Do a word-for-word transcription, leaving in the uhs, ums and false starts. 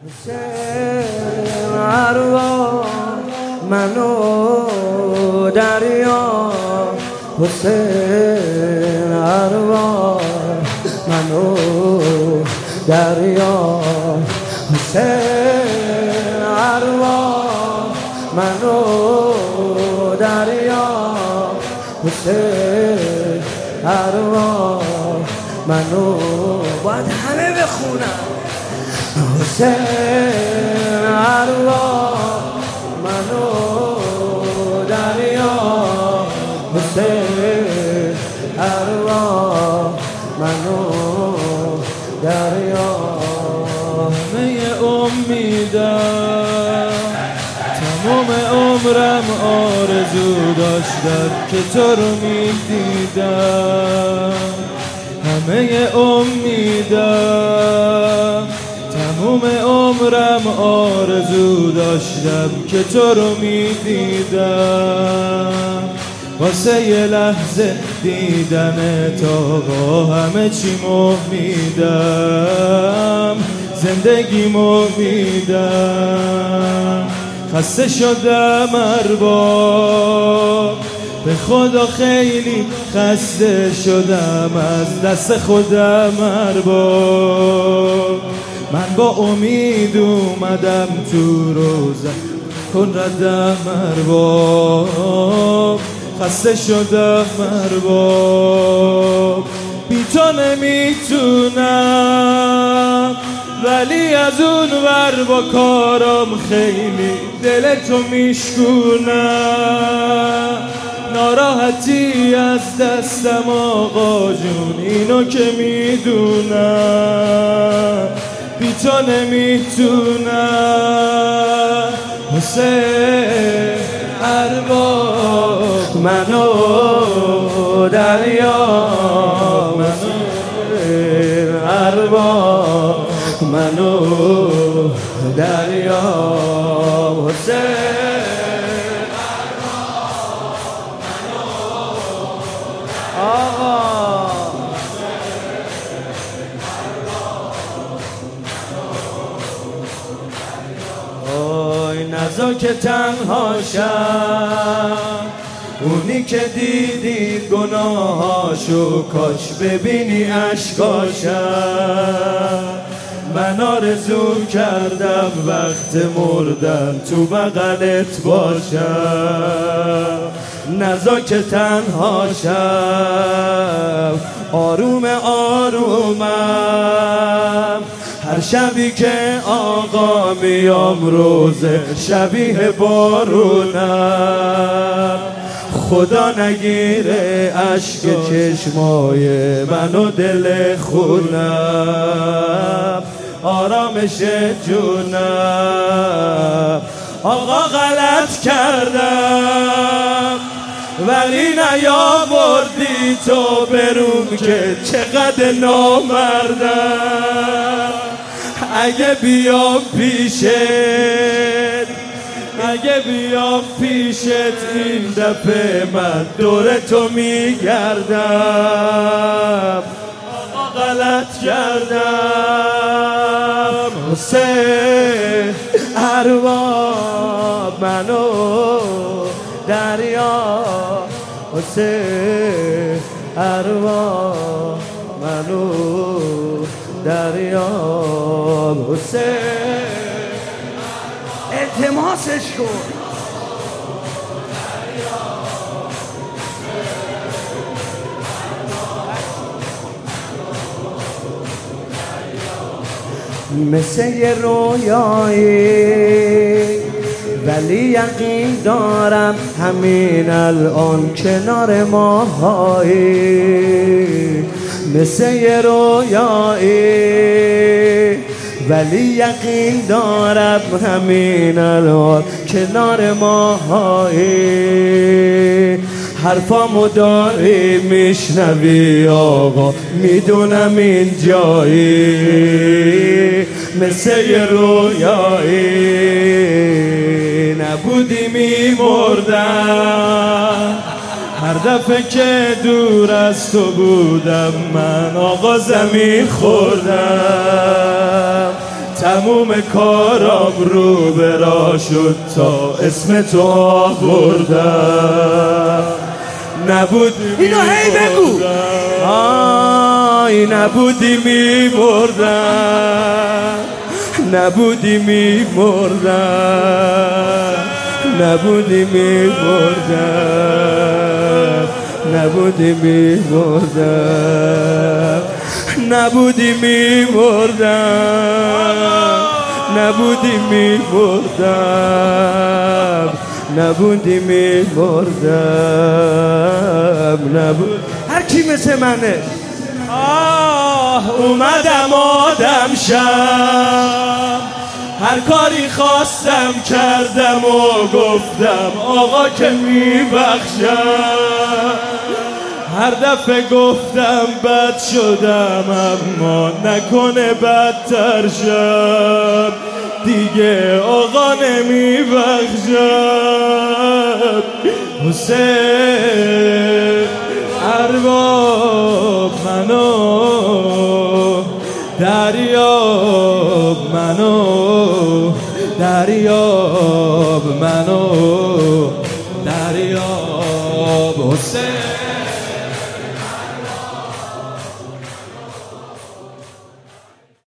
حسین ارواح منو دریا، حسین ارواح منو دریا، حسین ارواح منو دریا، حسین ارواح منو. باید همه بخونن حسین ارواح منو دریا، حسین ارواح منو دریا. همه امیدم تمام عمرم آرزو داشتم که تو رو میدیدم، همه امیدم تمام عمرم آرزو داشتم که تو رو میدیدم. واسه یه لحظه دیدن تا با همه چیمو میدم، زندگیمو میدم. خسته شدم ارباب، به خدا خیلی خسته شدم از دست خودم ارباب. من با امید اومدم تو روزه کن ردم ارباب، خسته شدم ارباب. بی تو نمیتونم ولی از اون ور با کارم خیلی دل تو میشکونم. ناراحتی از دستم آقا جون اینو که میدونم، بی تو نمیتونم. حسین ارواح منو دریا، منو ارواح منو دریا، حسین ارواح منو آقا. اوی نزا که تنها شم، اونی که دیدی گناهاشو کاش ببینی اشکاشم. من آرزو کردم وقت مردن تو بغلت باشم، نزا که تنها شم. آروم آرومم هر شبی که آقا میام روزه شبیه بارونم. خدا نگیره اشک چشمای منو دل خونم، آرامش جونم. آقا غلط کردم ولی نیاوردی تو برون که چقدر نامردم. اگه بیام پیشت اگه بیام پیشت این دفعه من دور تو میگردم. آقا غلط کردم. حسین ارواح منو دریا، حسین ارواح منو دریا، حسین التماسش کن. مثل یه رویایی ولی یقین دارم همین الان کنار ماهایی. مثل یه رویایی ولی یقین دارم همین الان کنار ماهایی. حرفامو داری میشنوی آقا، میدونم این جایی. مثل یه رویایی نبودی میمردم، هر دفعه که دور از تو بودم من آقا زمین خوردم. تموم کارام رو برا شد تا اسم تو آوردم. نبودی اینو هی بگو. آی نبودی میمردم، نبودی میمردم، نبودی میمردم، نبودی میمردم، نبودی میمردم، نبودی میمردم، نبودی میمردم، نبود. هر کی مثل منه. آه اومدم آدم شم، هر کاری خواستم کردم و گفتم آقا که میبخشم. هر دفعه گفتم بد شدم اما نکنه بدتر شم، دیگه آقا نمیبخشم. حسین ارباب منو، دریاب منو، دریاب منو، دریاب حسین.